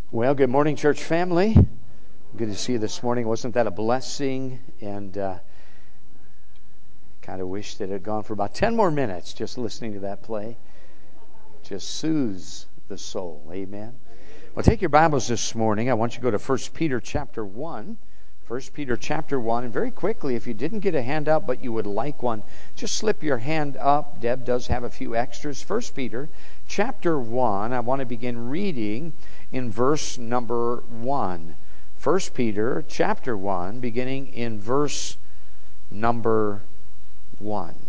Well, good morning, church family. Good to see you this morning. Wasn't that a blessing? And kind of wish that it had gone for about 10 more minutes just listening to that play. Just soothes the soul. Amen. Well, take your Bibles this morning. I want you to go to 1 Peter chapter 1. 1 Peter chapter 1. And very quickly, if you didn't get a handout but you would like one, just slip your hand up. Deb does have a few extras. 1 Peter chapter 1. I want to begin reading in verse number 1. 1 Peter chapter 1, beginning in verse number 1. It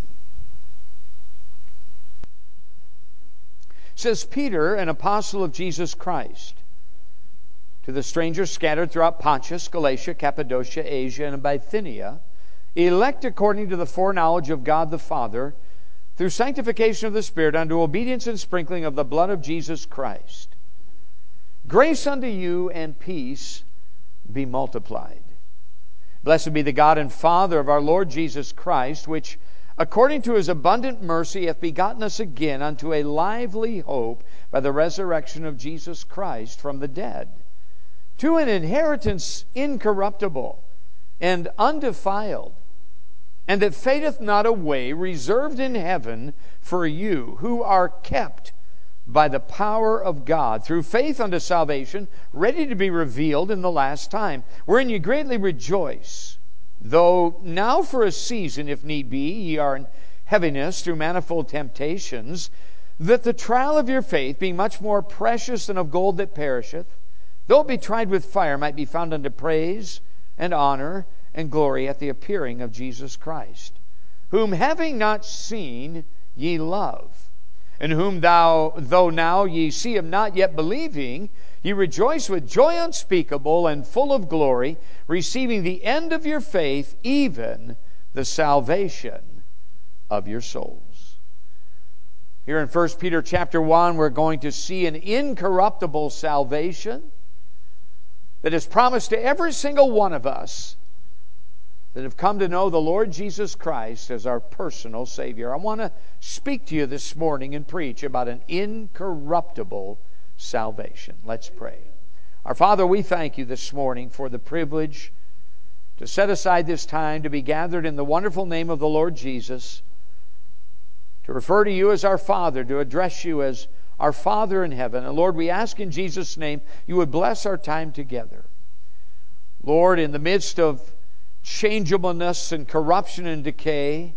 says, Peter, an apostle of Jesus Christ, to the strangers scattered throughout Pontus, Galatia, Cappadocia, Asia, and Bithynia, elect according to the foreknowledge of God the Father, through sanctification of the Spirit, unto obedience and sprinkling of the blood of Jesus Christ. Grace unto you and peace be multiplied. Blessed be the God and Father of our Lord Jesus Christ, which according to His abundant mercy hath begotten us again unto a lively hope by the resurrection of Jesus Christ from the dead, to an inheritance incorruptible and undefiled, and that fadeth not away, reserved in heaven for you, who are kept by the power of God, through faith unto salvation, ready to be revealed in the last time, wherein ye greatly rejoice, though now for a season, if need be, ye are in heaviness through manifold temptations, that the trial of your faith, being much more precious than of gold that perisheth, though it be tried with fire, might be found unto praise and honor and glory at the appearing of Jesus Christ, whom having not seen ye love, and whom though now ye see him not, yet believing, ye rejoice with joy unspeakable and full of glory, receiving the end of your faith, even the salvation of your souls. Here in 1 Peter chapter 1, we're going to see an incorruptible salvation that is promised to every single one of us that have come to know the Lord Jesus Christ as our personal Savior. I want to speak to you this morning and preach about an incorruptible salvation. Let's pray. Our Father, we thank you this morning for the privilege to set aside this time to be gathered in the wonderful name of the Lord Jesus, to refer to you as our Father, to address you as our Father in heaven. And Lord, we ask in Jesus' name you would bless our time together. Lord, in the midst of changeableness and corruption and decay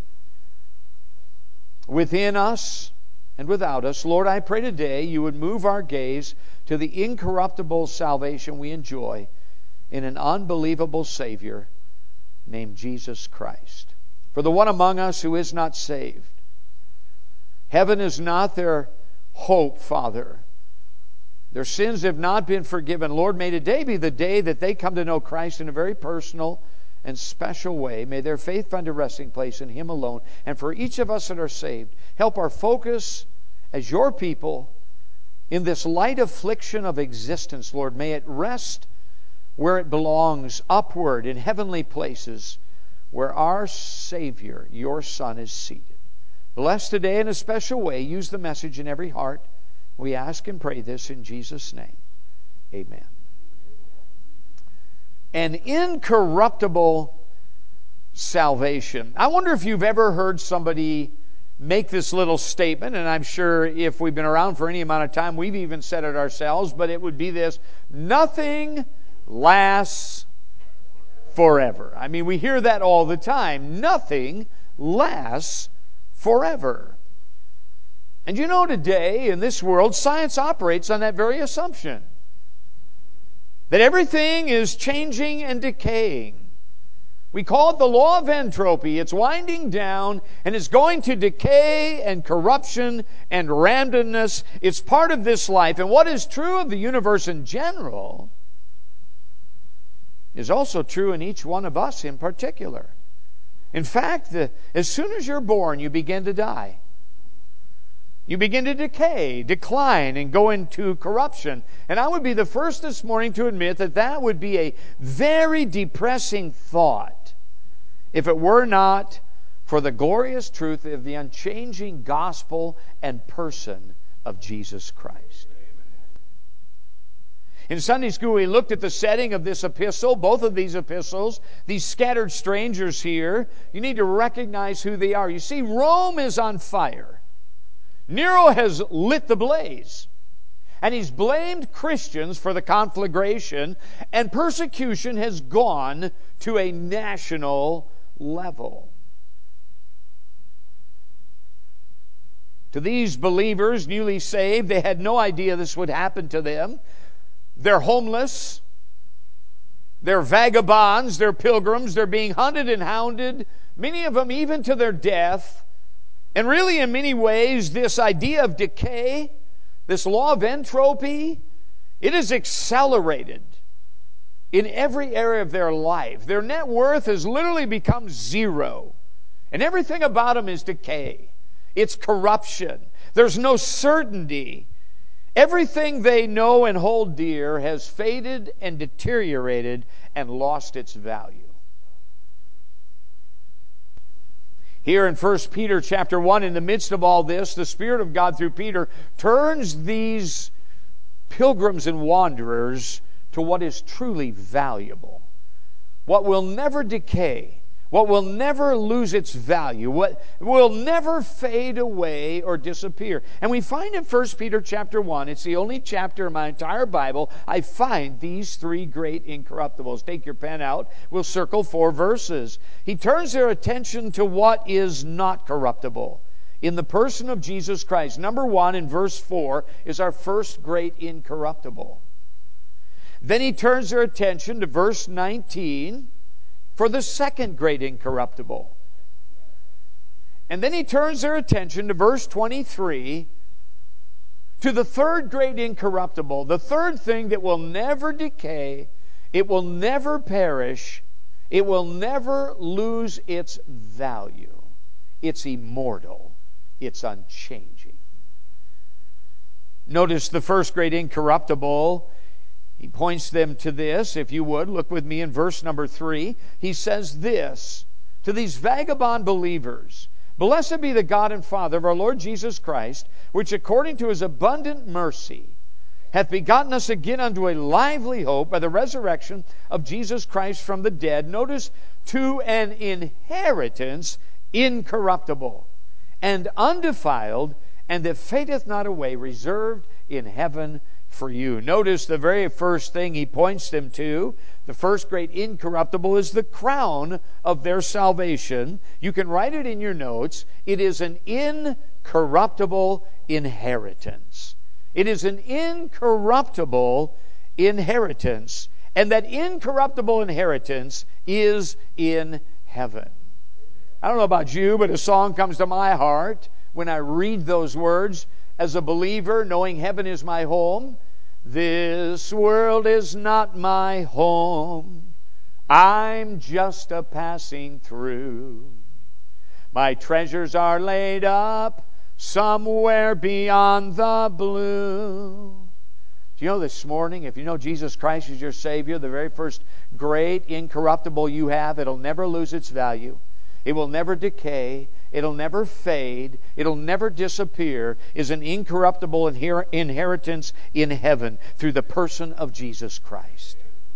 within us and without us, Lord, I pray today you would move our gaze to the incorruptible salvation we enjoy in an unbelievable Savior named Jesus Christ. For the one among us who is not saved, heaven is not their hope, Father. Their sins have not been forgiven. Lord, may today be the day that they come to know Christ in a very personal and special way. May their faith find a resting place in Him alone. And for each of us that are saved, help our focus as your people in this light affliction of existence, Lord. May it rest where it belongs, upward in heavenly places, where our Savior, your Son, is seated. Bless today in a special way. Use the message in every heart. We ask and pray this in Jesus' name. Amen. An incorruptible salvation. I wonder if you've ever heard somebody make this little statement, and I'm sure if we've been around for any amount of time, we've even said it ourselves, but it would be this: nothing lasts forever. I mean, we hear that all the time. Nothing lasts forever. And you know, today in this world, science operates on that very assumption, that everything is changing and decaying. We call it the law of entropy. It's winding down and it's going to decay and corruption and randomness. It's part of this life. And what is true of the universe in general is also true in each one of us in particular. In fact, as soon as you're born, you begin to die. You begin to decay, decline, and go into corruption. And I would be the first this morning to admit that that would be a very depressing thought if it were not for the glorious truth of the unchanging gospel and person of Jesus Christ. In Sunday school, we looked at the setting of this epistle, both of these epistles, these scattered strangers here. You need to recognize who they are. You see, Rome is on fire. Nero has lit the blaze. And he's blamed Christians for the conflagration, and persecution has gone to a national level. To these believers, newly saved, they had no idea this would happen to them. They're homeless. They're vagabonds. They're pilgrims. They're being hunted and hounded, many of them even to their death. And really, in many ways, this idea of decay, this law of entropy, it is accelerated in every area of their life. Their net worth has literally become zero. And everything about them is decay. It's corruption. There's no certainty. Everything they know and hold dear has faded and deteriorated and lost its value. Here in 1 Peter chapter 1, in the midst of all this, the Spirit of God through Peter turns these pilgrims and wanderers to what is truly valuable, what will never decay, what will never lose its value, what will never fade away or disappear. And we find in 1 Peter chapter 1, it's the only chapter in my entire Bible, I find these three great incorruptibles. Take your pen out. We'll circle 4 verses. He turns their attention to what is not corruptible in the person of Jesus Christ. Number 1 in verse 4 is our first great incorruptible. Then he turns their attention to verse 19 for the second great incorruptible. And then he turns their attention to verse 23 to the third great incorruptible, the third thing that will never decay, it will never perish, it will never lose its value. It's immortal. It's unchanging. Notice the first great incorruptible. He points them to this, if you would. Look with me in verse number 3. He says this to these vagabond believers: "Blessed be the God and Father of our Lord Jesus Christ, which according to His abundant mercy hath begotten us again unto a lively hope by the resurrection of Jesus Christ from the dead." Notice, to an inheritance incorruptible and undefiled, and that fadeth not away, reserved in heaven for you. Notice the very first thing he points them to, the first great incorruptible, is the crown of their salvation. You can write it in your notes. It is an incorruptible inheritance. It is an incorruptible inheritance. And that incorruptible inheritance is in heaven. I don't know about you, but a song comes to my heart when I read those words. As a believer, knowing heaven is my home, this world is not my home. I'm just a passing through. My treasures are laid up somewhere beyond the blue. Do you know this morning, if you know Jesus Christ as your Savior, the very first great incorruptible you have, it'll never lose its value. It will never decay. It'll never fade. It'll never disappear. Is an incorruptible inheritance in heaven through the person of Jesus Christ.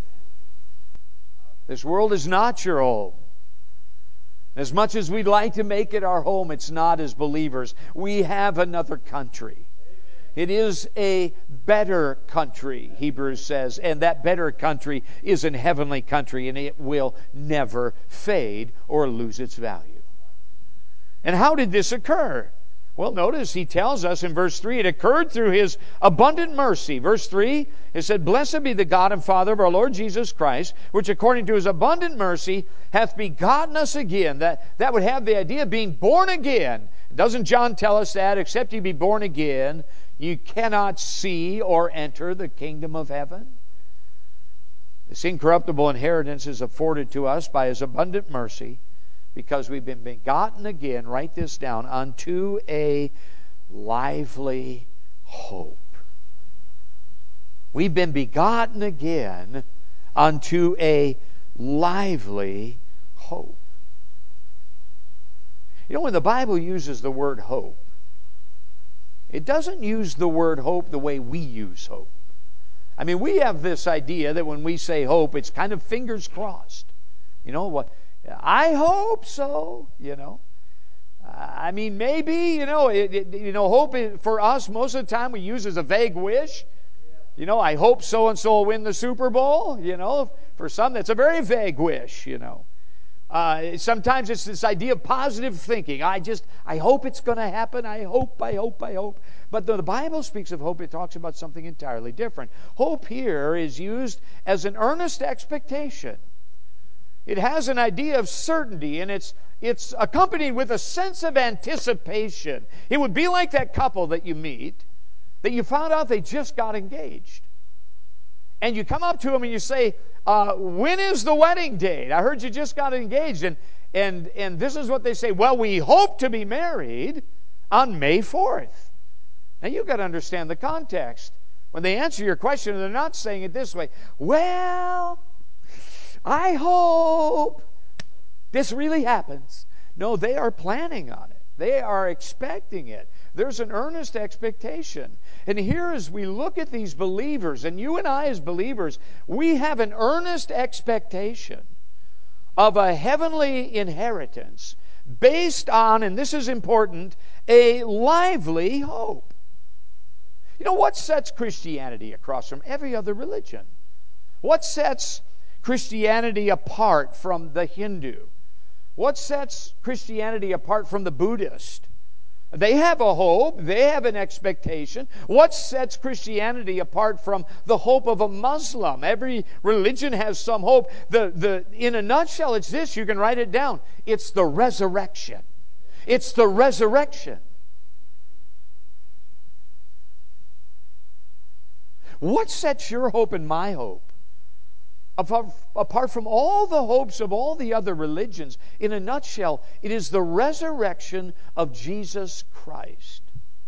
This world is not your home. As much as we'd like to make it our home, it's not as believers. We have another country. It is a better country, Hebrews says, and that better country is an heavenly country, and it will never fade or lose its value. And how did this occur? Well, notice he tells us in verse 3, it occurred through His abundant mercy. Verse 3, it said, "Blessed be the God and Father of our Lord Jesus Christ, which according to His abundant mercy hath begotten us again." That would have the idea of being born again. Doesn't John tell us that? Except you be born again, you cannot see or enter the kingdom of heaven. This incorruptible inheritance is afforded to us by His abundant mercy because we've been begotten again, write this down, unto a lively hope. We've been begotten again unto a lively hope. You know, when the Bible uses the word hope, it doesn't use the word hope the way we use hope. I mean, we have this idea that when we say hope, it's kind of fingers crossed. You know what? I hope so. I mean, maybe. Hope for us most of the time we use as a vague wish. I hope so and so will win the Super Bowl. For some that's a very vague wish. Sometimes it's this idea of positive thinking. I hope it's going to happen. I hope. But the Bible speaks of hope, it talks about something entirely different. Hope here is used as an earnest expectation. It has an idea of certainty, and it's accompanied with a sense of anticipation. It would be like that couple that you meet, that you found out they just got engaged. And you come up to them and you say, when is the wedding date? I heard you just got engaged. And this is what they say. Well, we hope to be married on May 4th. Now, you've got to understand the context. When they answer your question, they're not saying it this way. Well, I hope this really happens. No, they are planning on it. They are expecting it. There's an earnest expectation. And here as we look at these believers, and you and I as believers, we have an earnest expectation of a heavenly inheritance based on, and this is important, a lively hope. What sets Christianity across from every other religion? What sets Christianity apart from the Hindu? What sets Christianity apart from the Buddhist? They have a hope. They have an expectation. What sets Christianity apart from the hope of a Muslim? Every religion has some hope. In a nutshell, it's this. You can write it down. It's the resurrection. It's the resurrection. What sets your hope and my hope apart from all the hopes of all the other religions? In a nutshell, it is the resurrection of Jesus Christ.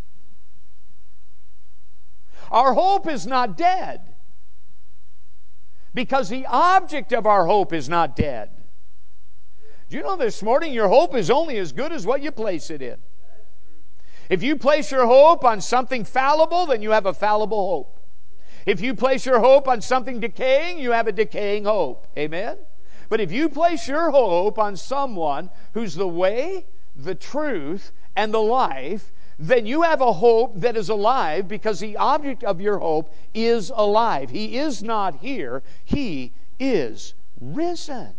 Our hope is not dead because the object of our hope is not dead. Do you know this morning your hope is only as good as what you place it in? If you place your hope on something fallible, then you have a fallible hope. If you place your hope on something decaying, you have a decaying hope. Amen? But if you place your hope on someone who's the way, the truth, and the life, then you have a hope that is alive because the object of your hope is alive. He is not here. He is risen.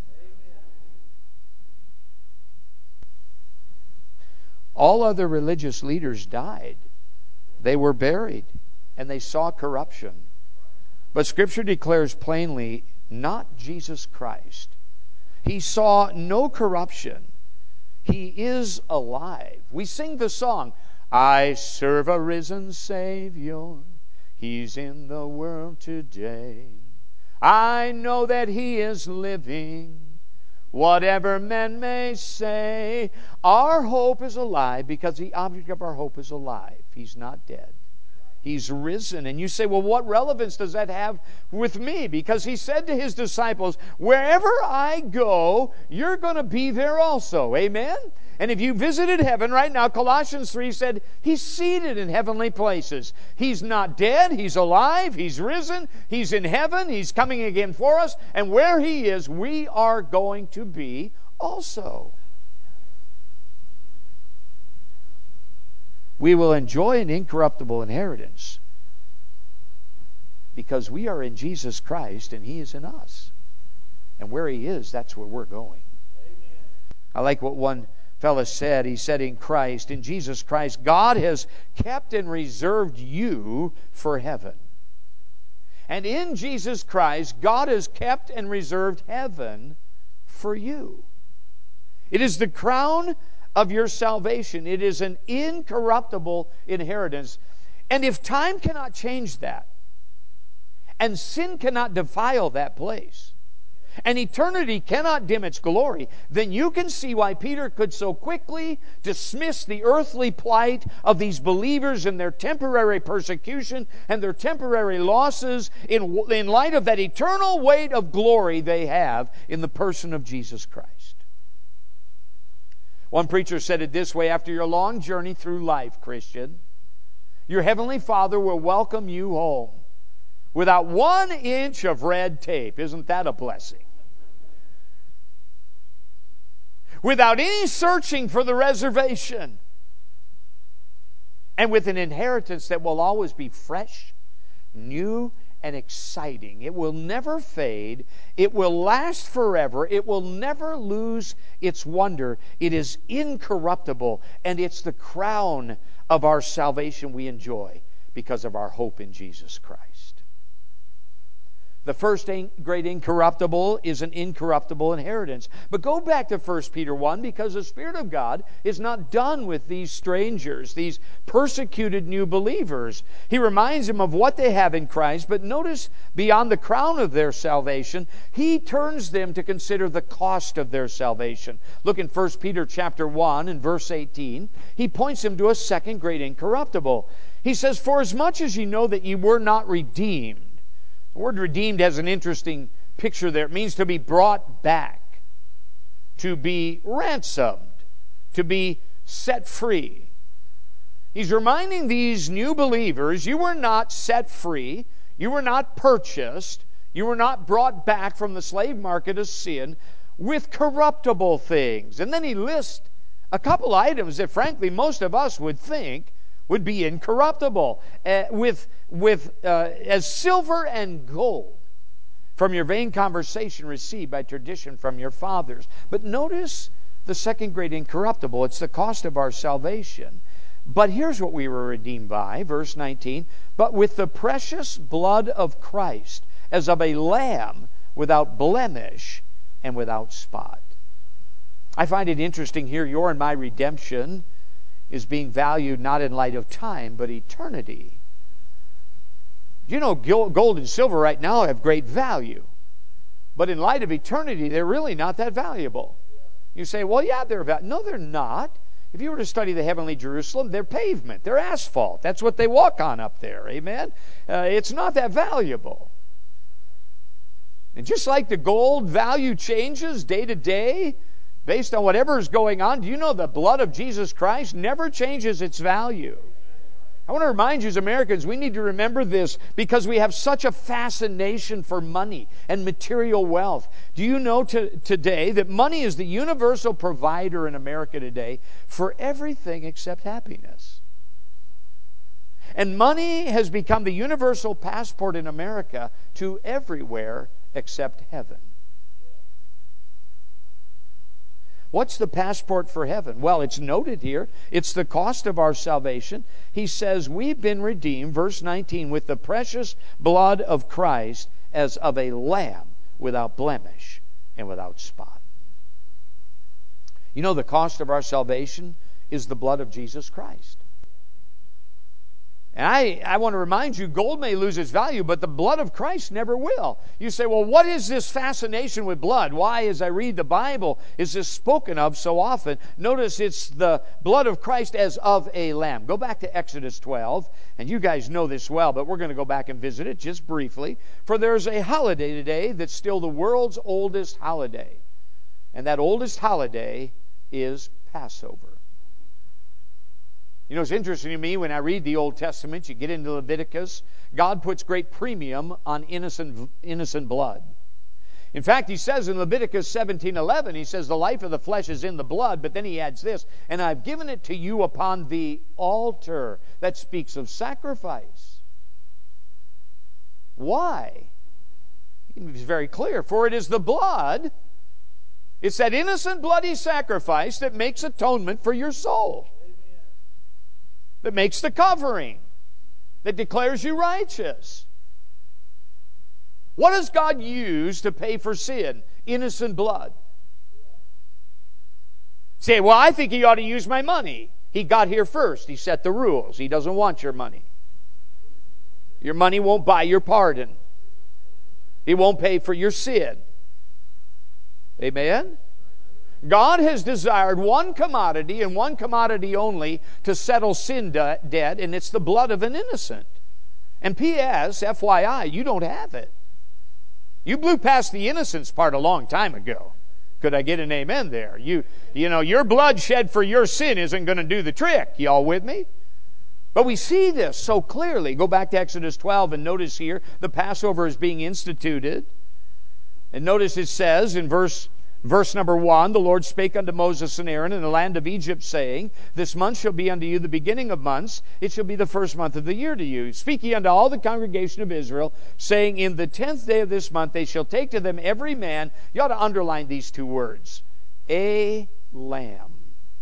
All other religious leaders died. They were buried, and they saw corruption. But Scripture declares plainly, not Jesus Christ. He saw no corruption. He is alive. We sing the song, I serve a risen Savior. He's in the world today. I know that He is living. Whatever men may say, our hope is alive because the object of our hope is alive. He's not dead. He's risen. And you say, well, what relevance does that have with me? Because He said to His disciples, wherever I go, you're going to be there also. Amen? And if you visited heaven right now, Colossians 3 said, He's seated in heavenly places. He's not dead. He's alive. He's risen. He's in heaven. He's coming again for us. And where He is, we are going to be also. We will enjoy an incorruptible inheritance because we are in Jesus Christ and He is in us. And where He is, that's where we're going. Amen. I like what one fellow said. He said, in Christ, in Jesus Christ, God has kept and reserved you for heaven. And in Jesus Christ, God has kept and reserved heaven for you. It is the crown of your salvation. It is an incorruptible inheritance. And if time cannot change that, and sin cannot defile that place, and eternity cannot dim its glory, then you can see why Peter could so quickly dismiss the earthly plight of these believers and their temporary persecution and their temporary losses in light of that eternal weight of glory they have in the person of Jesus Christ. One preacher said it this way, after your long journey through life, Christian, your Heavenly Father will welcome you home without 1 inch of red tape. Isn't that a blessing? Without any searching for the reservation. And with an inheritance that will always be fresh, new, and exciting. It will never fade. It will last forever. It will never lose its wonder. It is incorruptible, and it's the crown of our salvation we enjoy because of our hope in Jesus Christ. The first great incorruptible is an incorruptible inheritance. But go back to 1 Peter 1, because the Spirit of God is not done with these strangers, these persecuted new believers. He reminds them of what they have in Christ, but notice beyond the crown of their salvation, He turns them to consider the cost of their salvation. Look in 1 Peter chapter 1 and verse 18. He points them to a second great incorruptible. He says, "For as much as ye know that ye were not redeemed," the word redeemed has an interesting picture there. It means to be brought back, to be ransomed, to be set free. He's reminding these new believers, you were not set free, you were not purchased, you were not brought back from the slave market of sin with corruptible things. And then he lists a couple items that frankly most of us would think would be incorruptible, as silver and gold from your vain conversation received by tradition from your fathers. But notice the second great incorruptible. It's the cost of our salvation. But here's what we were redeemed by, verse 19. But with the precious blood of Christ, as of a lamb without blemish and without spot. I find it interesting here, your and my redemption is being valued not in light of time, but eternity. You know, gold and silver right now have great value. But in light of eternity, they're really not that valuable. You say, well, yeah, they're valuable. No, they're not. If you were to study the heavenly Jerusalem, they're pavement. They're asphalt. That's what they walk on up there. Amen? It's not that valuable. And just like the gold value changes day to day, based on whatever is going on, do you know the blood of Jesus Christ never changes its value? I want to remind you as Americans, we need to remember this because we have such a fascination for money and material wealth. Do you know today that money is the universal provider in America today for everything except happiness? And money has become the universal passport in America to everywhere except heaven. What's the passport for heaven? Well, it's noted here. It's the cost of our salvation. He says, we've been redeemed, verse 19, with the precious blood of Christ as of a lamb without blemish and without spot. You know, the cost of our salvation is the blood of Jesus Christ. And I want to remind you, gold may lose its value, but the blood of Christ never will. You say, well, what is this fascination with blood? Why, as I read the Bible, is this spoken of so often? Notice it's the blood of Christ as of a lamb. Go back to Exodus 12, and you guys know this well, but we're going to go back and visit it just briefly. For there's a holiday today that's still the world's oldest holiday. And that oldest holiday is Passover. You know, it's interesting to me when I read the Old Testament, you get into Leviticus, God puts great premium on innocent blood. In fact, he says in Leviticus 17:11, he says, the life of the flesh is in the blood, but then he adds this, and I've given it to you upon the altar. That speaks of sacrifice. Why? He's very clear, for it is the blood, it's that innocent bloody sacrifice that makes atonement for your soul. That makes the covering, that declares you righteous. What does God use to pay for sin? Innocent blood. Say, well, I think He ought to use my money. He got here first. He set the rules. He doesn't want your money. Your money won't buy your pardon. It won't pay for your sin. Amen? God has desired one commodity and one commodity only to settle sin debt, and it's the blood of an innocent. And P.S., FYI, you don't have it. You blew past the innocence part a long time ago. Could I get an amen there? You know, your blood shed for your sin isn't going to do the trick. You all with me? But we see this so clearly. Go back to Exodus 12 and notice here the Passover is being instituted. And notice it says in verse number 1, the Lord spake unto Moses and Aaron in the land of Egypt, saying, This month shall be unto you the beginning of months. It shall be the first month of the year to you. Speak ye unto all the congregation of Israel, saying, In the 10th day of this month they shall take to them every man. You ought to underline these two words. A lamb.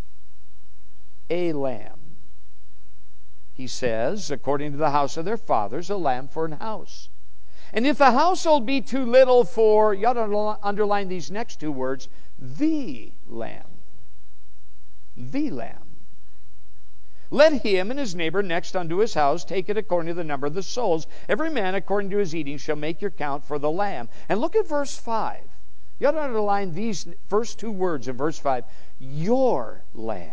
A lamb. He says, according to the house of their fathers, a lamb for an house. And if the household be too little for, you ought to underline these next two words, the lamb. The lamb. Let him and his neighbor next unto his house take it according to the number of the souls. Every man according to his eating shall make your count for the lamb. And look at verse 5. You ought to underline these first two words in verse 5. Your lamb.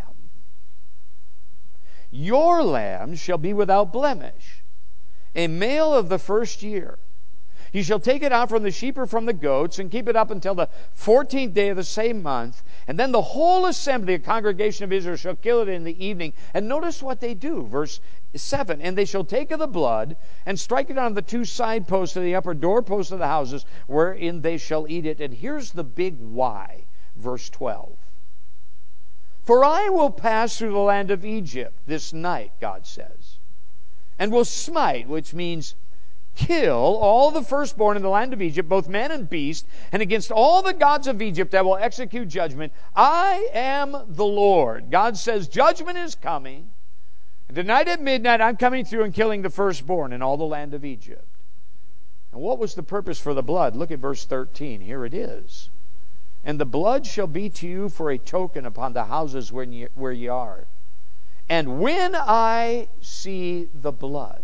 Your lamb shall be without blemish, a male of the first year. You shall take it out from the sheep or from the goats, and keep it up until the 14th day of the same month. And then the whole assembly, the congregation of Israel, shall kill it in the evening. And notice what they do, verse 7. And they shall take of the blood, and strike it on the two side posts of the upper doorposts of the houses, wherein they shall eat it. And here's the big why, verse 12. For I will pass through the land of Egypt this night, God says, and will smite, which means kill, all the firstborn in the land of Egypt, both man and beast, and against all the gods of Egypt I will execute judgment. I am the Lord. God says judgment is coming. And tonight at midnight I'm coming through and killing the firstborn in all the land of Egypt. And what was the purpose for the blood? Look at verse 13. Here it is. And the blood shall be to you for a token upon the houses where ye are. And when I see the blood.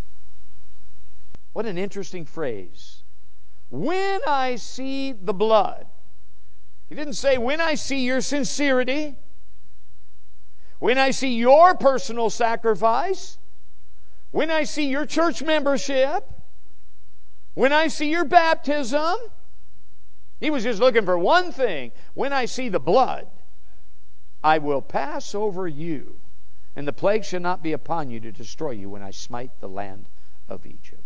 What an interesting phrase. When I see the blood. He didn't say when I see your sincerity. When I see your personal sacrifice. When I see your church membership. When I see your baptism. He was just looking for one thing. When I see the blood, I will pass over you, and the plague shall not be upon you to destroy you when I smite the land of Egypt.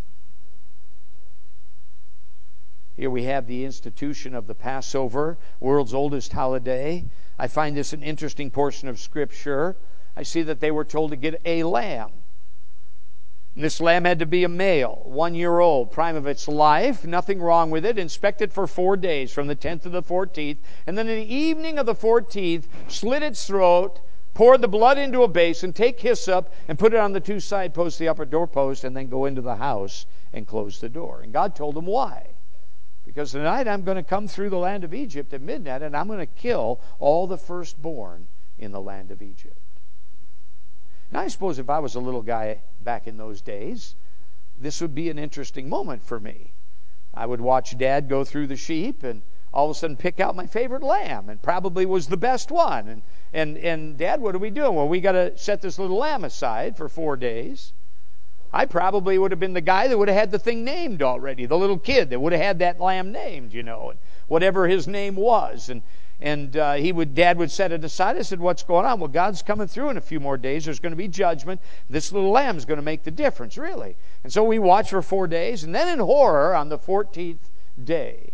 Here we have the institution of the Passover, world's oldest holiday. I find this an interesting portion of Scripture. I see that they were told to get a lamb. And this lamb had to be a male, 1 year old, prime of its life, nothing wrong with it. Inspect it for 4 days, from the 10th to the 14th. And then in the evening of the 14th, slit its throat, pour the blood into a basin, take hyssop, and put it on the two side posts, the upper doorpost, and then go into the house and close the door. And God told him why. Because tonight I'm going to come through the land of Egypt at midnight, and I'm going to kill all the firstborn in the land of Egypt. Now, I suppose if I was a little guy back in those days, this would be an interesting moment for me. I would watch Dad go through the sheep and all of a sudden pick out my favorite lamb, and probably was the best one. And Dad, what are we doing? Well, we got to set this little lamb aside for 4 days. I probably would have been the guy that would have had the thing named already, the little kid that would have had that lamb named, and whatever his name was. And Dad would set it aside. I said, what's going on? Well, God's coming through in a few more days. There's going to be judgment. This little lamb's going to make the difference, really. And so we watched for 4 days. And then in horror, on the 14th day,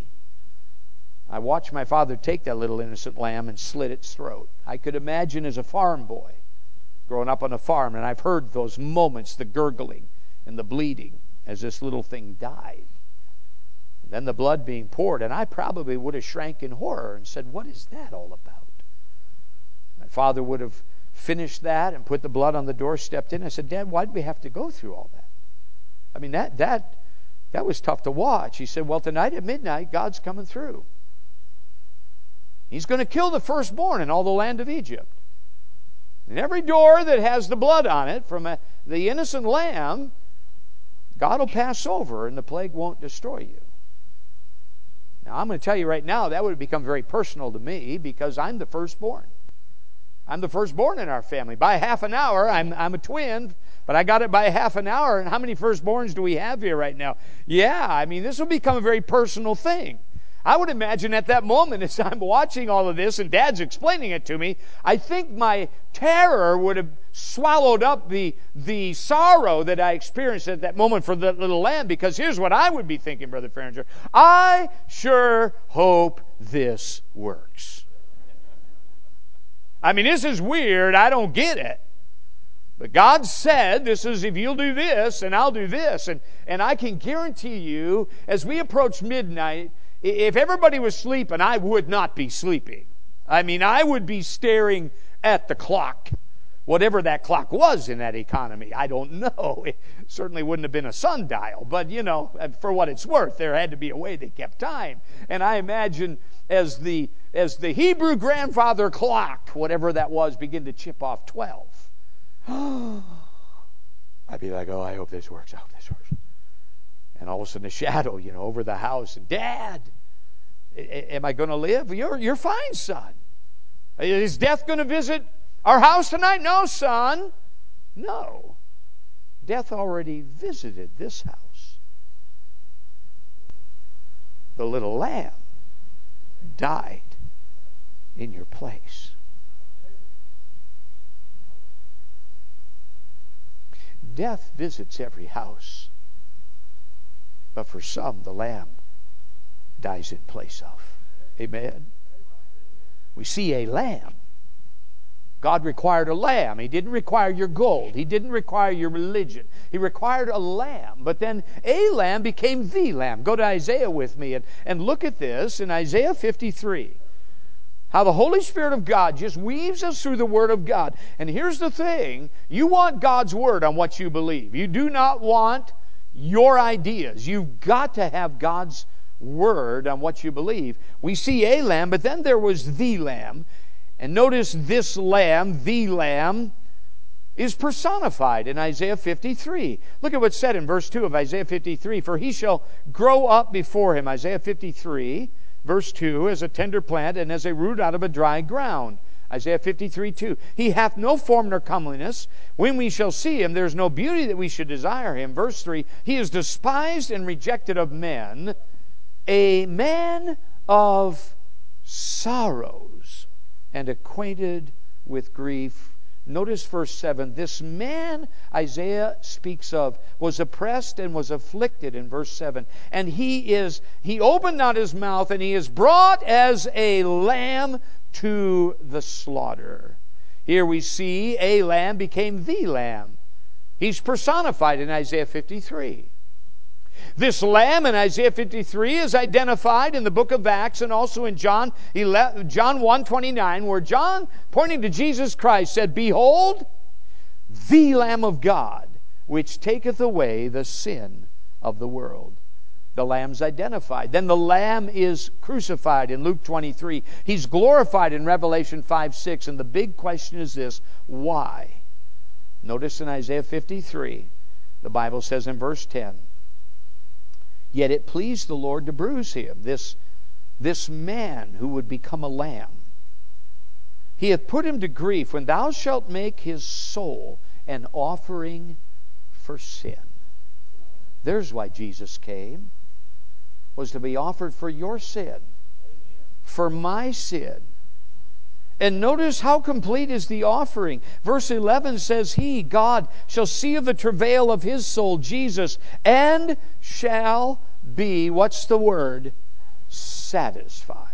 I watched my father take that little innocent lamb and slit its throat. I could imagine as a farm boy, growing up on a farm, and I've heard those moments, the gurgling and the bleeding as this little thing died. Then the blood being poured, and I probably would have shrank in horror and said, what is that all about? My father would have finished that and put the blood on the door, stepped in. I said, Dad, why did we have to go through all that? I mean, that was tough to watch. He said, well, tonight at midnight, God's coming through. He's going to kill the firstborn in all the land of Egypt. And every door that has the blood on it from the innocent lamb, God will pass over and the plague won't destroy you. Now, I'm going to tell you right now, that would have become very personal to me because I'm the firstborn. I'm the firstborn in our family. By half an hour, I'm a twin, but I got it by half an hour. And how many firstborns do we have here right now? Yeah, I mean, this will become a very personal thing. I would imagine at that moment, as I'm watching all of this and Dad's explaining it to me, I think my terror would have swallowed up the sorrow that I experienced at that moment for the little lamb, because here's what I would be thinking, Brother Farringer. I sure hope this works. I mean, this is weird. I don't get it. But God said, this is, if you'll do this, and I'll do this. And I can guarantee you, as we approach midnight, if everybody was sleeping, I would not be sleeping. I mean, I would be staring at the clock. Whatever that clock was in that economy, I don't know. It certainly wouldn't have been a sundial. But, for what it's worth, there had to be a way they kept time. And I imagine as the Hebrew grandfather clock, whatever that was, began to chip off 12. I'd be like, I hope this works. I hope this works. And all of a sudden a shadow, over the house. And Dad, am I going to live? You're fine, son. Is death going to visit our house tonight? No, son. No. Death already visited this house. The little lamb died in your place. Death visits every house. But for some, the lamb dies in place of. Amen. We see a lamb. God required a lamb. He didn't require your gold. He didn't require your religion. He required a lamb. But then a lamb became the lamb. Go to Isaiah with me and look at this in Isaiah 53. How the Holy Spirit of God just weaves us through the Word of God. And here's the thing. You want God's Word on what you believe. You do not want your ideas. You've got to have God's Word on what you believe. We see a lamb, but then there was the lamb. And notice this lamb, the lamb, is personified in Isaiah 53. Look at what's said in verse 2 of Isaiah 53. For he shall grow up before him, Isaiah 53, verse 2, as a tender plant and as a root out of a dry ground. Isaiah 53:2. He hath no form nor comeliness. When we shall see him, there is no beauty that we should desire him. Verse 3, he is despised and rejected of men, a man of sorrows and acquainted with grief. Notice verse 7. This man Isaiah speaks of was oppressed and was afflicted in verse 7. And he opened not his mouth, and he is brought as a lamb to the slaughter. Here we see a lamb became the lamb. He's personified in Isaiah 53. This lamb in Isaiah 53 is identified in the book of Acts and also in John 1:29, where John, pointing to Jesus Christ, said, Behold, the Lamb of God, which taketh away the sin of the world. The Lamb's identified. Then the Lamb is crucified in Luke 23. He's glorified in Revelation 5:6. And the big question is this, why? Notice in Isaiah 53, the Bible says in verse 10, Yet it pleased the Lord to bruise him, this man who would become a lamb. He hath put him to grief when thou shalt make his soul an offering for sin. There's why Jesus came, was to be offered for your sin, for my sin. And notice how complete is the offering. Verse 11 says, He, God, shall see of the travail of His soul, Jesus, and shall be, what's the word? Satisfied.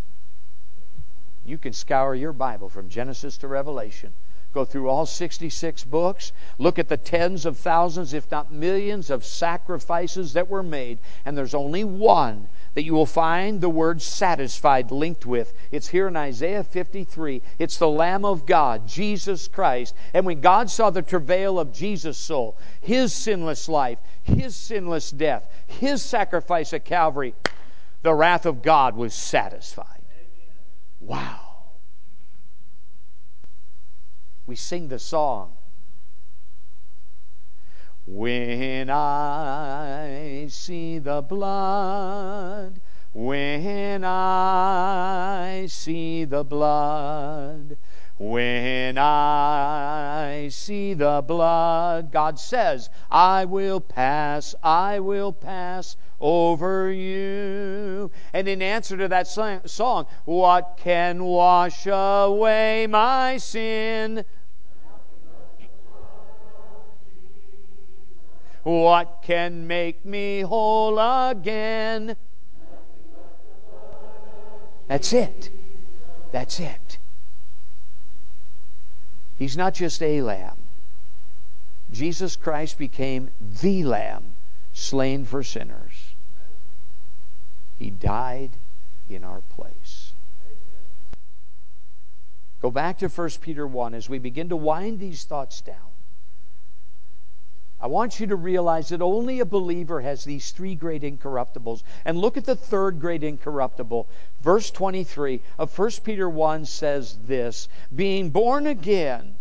You can scour your Bible from Genesis to Revelation. Go through all 66 books. Look at the tens of thousands, if not millions, of sacrifices that were made. And there's only one that you will find the word satisfied linked with. It's here in Isaiah 53. It's the Lamb of God, Jesus Christ. And when God saw the travail of Jesus' soul, His sinless life, His sinless death, His sacrifice at Calvary, the wrath of God was satisfied. Wow. We sing the song, When I see the blood, when I see the blood, When I see the blood, God says, I will pass over you. And in answer to that song, what can wash away my sin? What can make me whole again? That's it. That's it. He's not just a lamb. Jesus Christ became the lamb slain for sinners. He died in our place. Go back to 1 Peter 1 as we begin to wind these thoughts down. I want you to realize that only a believer has these three great incorruptibles. And look at the third great incorruptible. Verse 23 of 1 Peter 1 says this, being born again.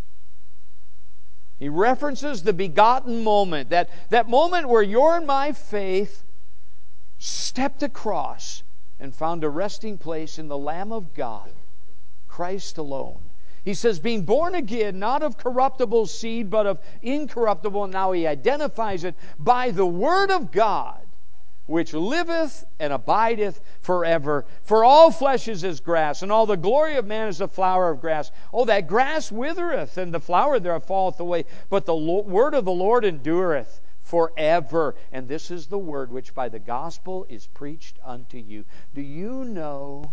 He references the begotten moment, that moment where your and my faith stepped across and found a resting place in the Lamb of God, Christ alone. He says, being born again, not of corruptible seed, but of incorruptible. Now he identifies it by the Word of God, which liveth and abideth forever. For all flesh is as grass, and all the glory of man is the flower of grass. Oh, that grass withereth, and the flower thereof falleth away. But the word of the Lord endureth forever. And this is the word which by the gospel is preached unto you. Do you know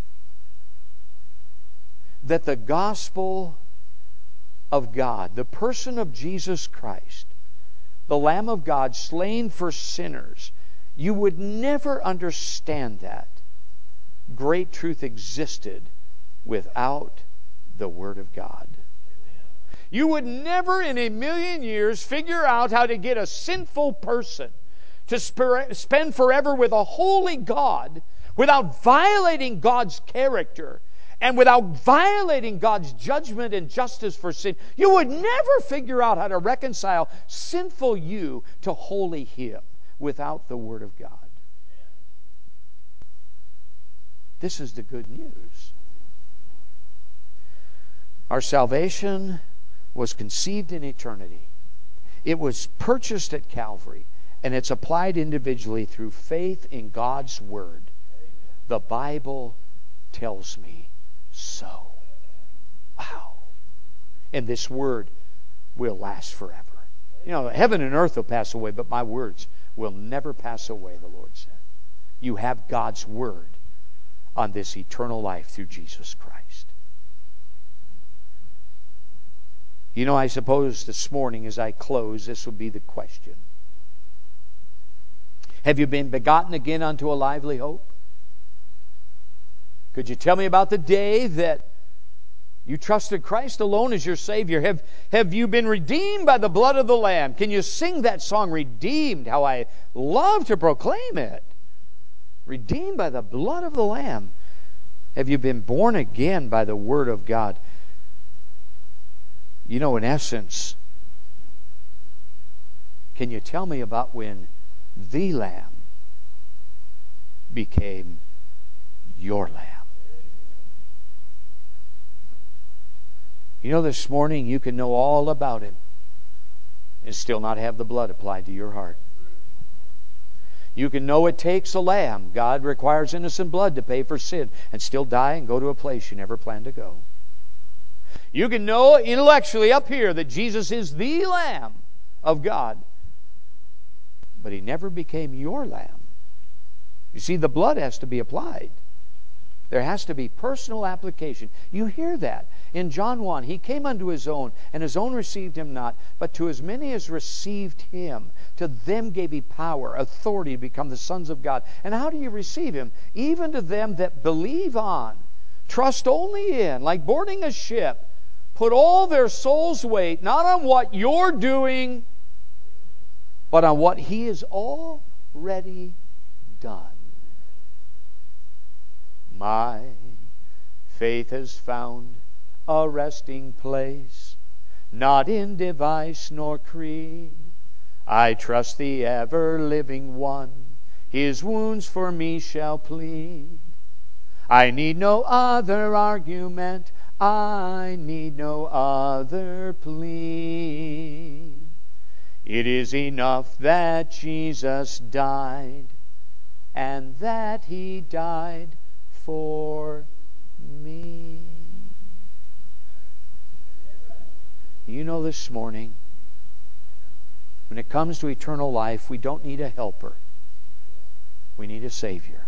that the gospel of God, the person of Jesus Christ, the Lamb of God slain for sinners, you would never understand that great truth existed without the Word of God. You would never in a million years figure out how to get a sinful person to spend forever with a holy God without violating God's character and without violating God's judgment and justice for sin. You would never figure out how to reconcile sinful you to holy Him without the Word of God. This is the good news. Our salvation was conceived in eternity. It was purchased at Calvary, and it's applied individually through faith in God's Word. The Bible tells me so. Wow. And this Word will last forever. You know, heaven and earth will pass away, but my words will never pass away, the Lord said. You have God's Word on this eternal life through Jesus Christ. You know, I suppose this morning as I close, this will be the question. Have you been begotten again unto a lively hope? Could you tell me about the day that you trusted Christ alone as your Savior? Have you been redeemed by the blood of the Lamb? Can you sing that song, Redeemed? How I love to proclaim it. Redeemed by the blood of the Lamb. Have you been born again by the Word of God? You know, in essence, can you tell me about when the Lamb became your Lamb? You know, this morning you can know all about Him and still not have the blood applied to your heart. You can know it takes a lamb. God requires innocent blood to pay for sin and still die and go to a place you never planned to go. You can know intellectually up here that Jesus is the Lamb of God, but He never became your lamb. You see, the blood has to be applied. There has to be personal application. You hear that. In John 1, He came unto His own, and His own received Him not. But to as many as received Him, to them gave He power, authority to become the sons of God. And how do you receive Him? Even to them that believe on, trust only in, like boarding a ship, put all their soul's weight, not on what you're doing, but on what He has already done. My faith has found a resting place, not in device nor creed. I trust the ever-living One, His wounds for me shall plead. I need no other argument, I need no other plea. It is enough that Jesus died, and that He died for me. You know, this morning, when it comes to eternal life, we don't need a helper. We need a Savior.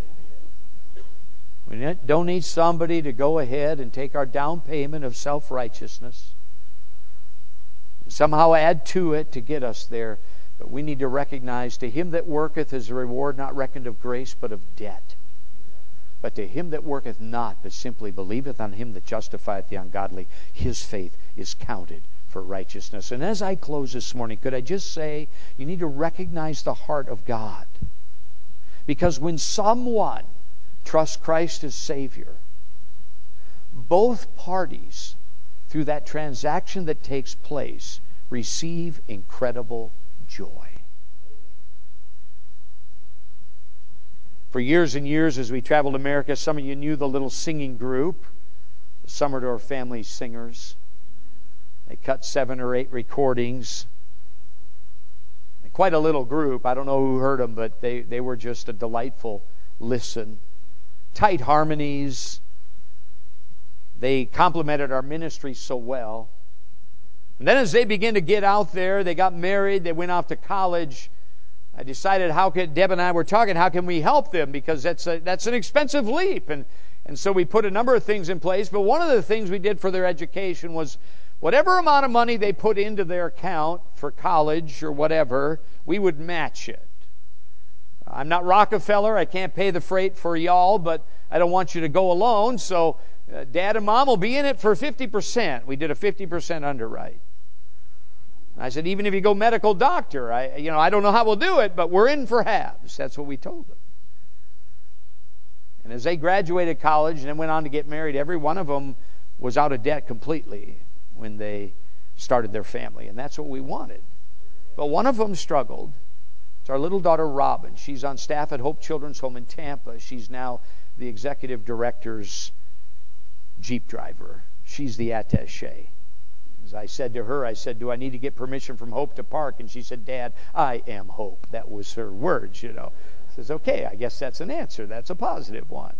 We don't need somebody to go ahead and take our down payment of self-righteousness, somehow add to it to get us there. But we need to recognize, to him that worketh is a reward not reckoned of grace, but of debt. But to him that worketh not, but simply believeth on him that justifieth the ungodly, his faith is counted for righteousness. And as I close this morning, could I just say, you need to recognize the heart of God. Because when someone trusts Christ as Savior, both parties, through that transaction that takes place, receive incredible joy. For years and years, as we traveled America, some of you knew the little singing group, the Summerdorf Family Singers. They cut 7 or 8 recordings. Quite a little group. I don't know who heard them, but they were just a delightful listen. Tight harmonies. They complemented our ministry so well. And then as they began to get out there, they got married, they went off to college. I decided, Deb and I were talking, how can we help them? Because that's an expensive leap. And so we put a number of things in place. But one of the things we did for their education was whatever amount of money they put into their account for college or whatever, we would match it. I'm not Rockefeller. I can't pay the freight for y'all, but I don't want you to go alone. So Dad and Mom will be in it for 50%. We did a 50% underwrite. I said, even if you go medical doctor, I don't know how we'll do it, but we're in for halves. That's what we told them. And as they graduated college and then went on to get married, every one of them was out of debt completely when they started their family. And that's what we wanted. But one of them struggled. It's our little daughter, Robin. She's on staff at Hope Children's Home in Tampa. She's now the executive director's Jeep driver. She's the attaché. As I said to her, do I need to get permission from Hope to park? And she said, Dad, I am Hope. That was her words, She says, okay, I guess that's an answer. That's a positive one.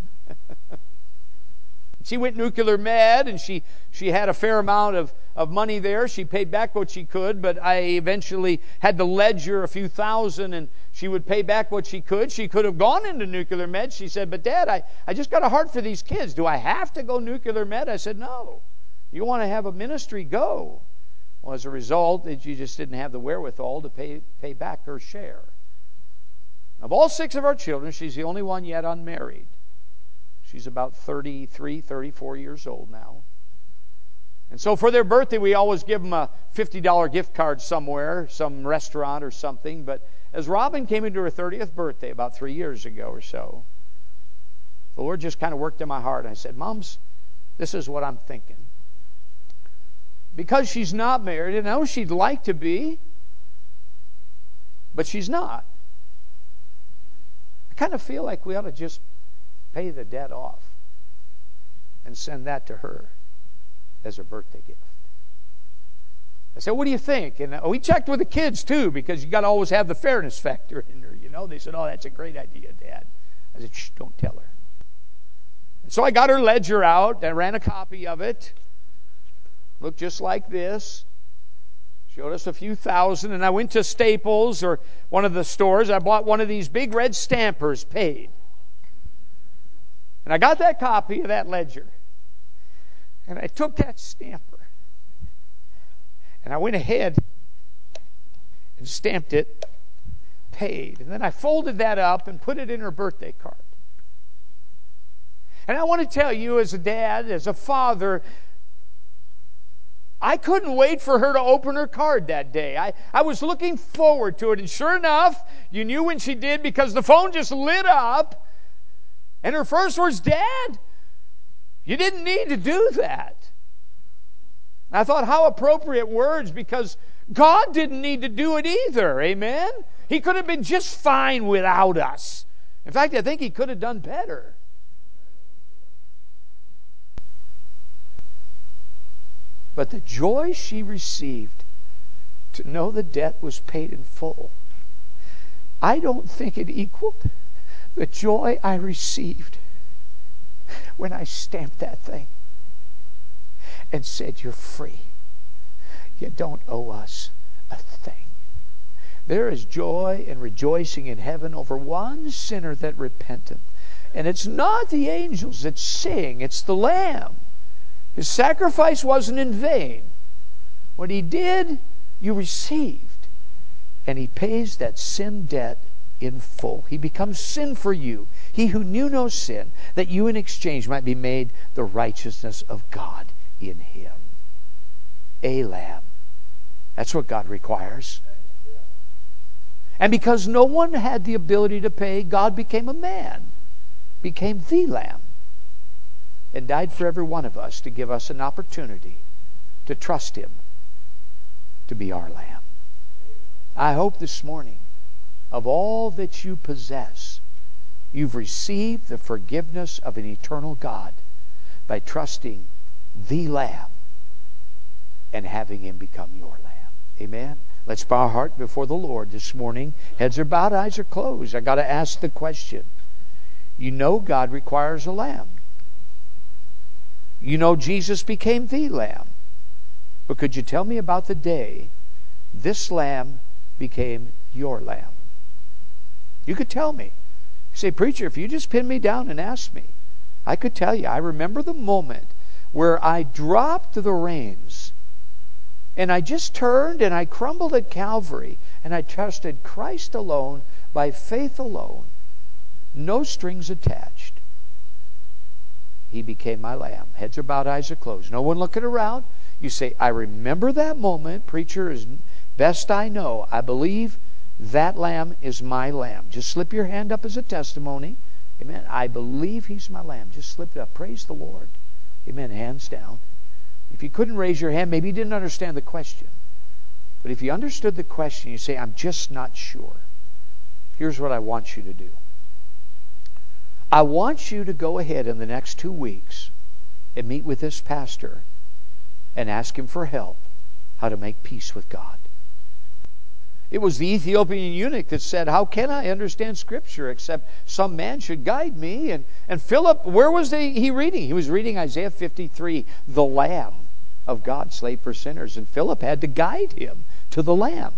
She went nuclear med, and she had a fair amount of money there. She paid back what she could, but I eventually had to ledger a few thousand, and she would pay back what she could. She could have gone into nuclear med. She said, but Dad, I just got a heart for these kids. Do I have to go nuclear med? I said, no. You want to have a ministry, go. Well, as a result, she just didn't have the wherewithal to pay back her share. Of all 6 of our children, she's the only one yet unmarried. She's about 33, 34 years old now. And so for their birthday, we always give them a $50 gift card somewhere, some restaurant or something. But as Robin came into her 30th birthday about 3 years ago or so, the Lord just kind of worked in my heart. I said, Moms, this is what I'm thinking. Because she's not married, and I know she'd like to be, but she's not. I kind of feel like we ought to just pay the debt off and send that to her as her birthday gift. I said, what do you think? And we checked with the kids too, because you got to always have the fairness factor in there. They said, oh, that's a great idea, Dad. I said, shh, don't tell her. And so I got her ledger out and ran a copy of it. Looked just like this. Showed us a few thousand, and I went to Staples or one of the stores. I bought one of these big red stampers, paid. And I got that copy of that ledger. And I took that stamper. And I went ahead and stamped it, paid. And then I folded that up and put it in her birthday card. And I want to tell you, as a dad, as a father, I couldn't wait for her to open her card that day. I was looking forward to it. And sure enough, you knew when she did, because the phone just lit up. And her first words, Dad, you didn't need to do that. And I thought, how appropriate words, because God didn't need to do it either. Amen? He could have been just fine without us. In fact, I think He could have done better. But the joy she received to know the debt was paid in full, I don't think it equaled the joy I received when I stamped that thing and said, "You're free. You don't owe us a thing." There is joy and rejoicing in heaven over one sinner that repenteth. And it's not the angels that sing, it's the Lamb. His sacrifice wasn't in vain. What He did, you received. And He pays that sin debt in full. He becomes sin for you, He who knew no sin, that you in exchange might be made the righteousness of God in Him. A lamb. That's what God requires. And because no one had the ability to pay, God became a man, became the Lamb, and died for every one of us to give us an opportunity to trust Him to be our Lamb. I hope this morning, of all that you possess, you've received the forgiveness of an eternal God by trusting the Lamb and having Him become your Lamb. Amen? Let's bow our heart before the Lord this morning. Heads are bowed, eyes are closed. I've got to ask the question. You know God requires a lamb. You know Jesus became the Lamb. But could you tell me about the day this lamb became your lamb? You could tell me. You say, "Preacher, if you just pin me down and ask me," I could tell you. I remember the moment where I dropped the reins and I just turned and I crumbled at Calvary and I trusted Christ alone, by faith alone, no strings attached. He became my lamb. Heads are bowed, eyes are closed. No one looking around. You say, "I remember that moment. Preacher, as best I know, I believe that lamb is my lamb." Just slip your hand up as a testimony. Amen. I believe He's my lamb. Just slip it up. Praise the Lord. Amen. Hands down. If you couldn't raise your hand, maybe you didn't understand the question. But if you understood the question, you say, "I'm just not sure." Here's what I want you to do. I want you to go ahead in the next 2 weeks and meet with this pastor and ask him for help how to make peace with God. It was the Ethiopian eunuch that said, "How can I understand Scripture except some man should guide me?" And Philip, where was he reading? He was reading Isaiah 53, the Lamb of God slain for sinners. And Philip had to guide him to the Lamb.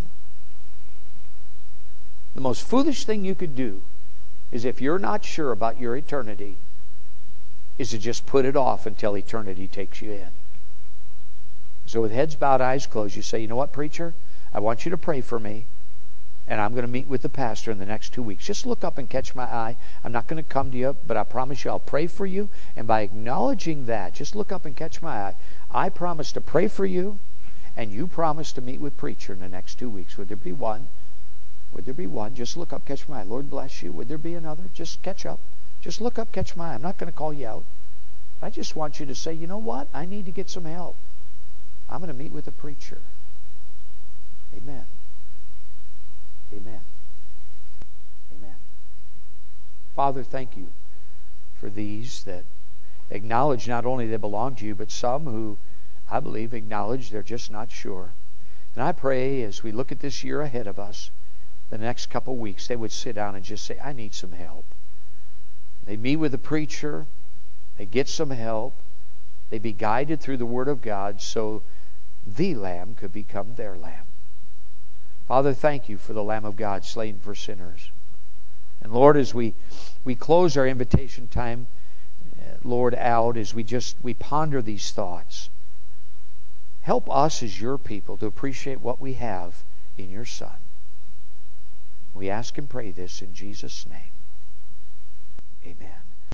The most foolish thing you could do is, if you're not sure about your eternity, is to just put it off until eternity takes you in. So with heads bowed, eyes closed, you say, "You know what, preacher? I want you to pray for me, and I'm going to meet with the pastor in the next 2 weeks. Just look up and catch my eye. I'm not going to come to you, but I promise you I'll pray for you. And by acknowledging that, just look up and catch my eye. I promise to pray for you, and you promise to meet with preacher in the next 2 weeks. Would there be one? Would there be one? Just look up, catch my eye. Lord bless you. Would there be another? Just catch up. Just look up, catch my eye. I'm not going to call you out. I just want you to say, "You know what? I need to get some help. I'm going to meet with a preacher." Amen. Amen. Amen. Father, thank you for these that acknowledge not only they belong to you, but some who, I believe, acknowledge they're just not sure. And I pray as we look at this year ahead of us, the next couple weeks, they would sit down and just say, "I need some help." They meet with a preacher. They get some help. They be guided through the Word of God so the Lamb could become their Lamb. Father, thank you for the Lamb of God slain for sinners. And Lord, as we close our invitation time, Lord, out, as we ponder these thoughts, help us as your people to appreciate what we have in your Son. We ask and pray this in Jesus' name. Amen.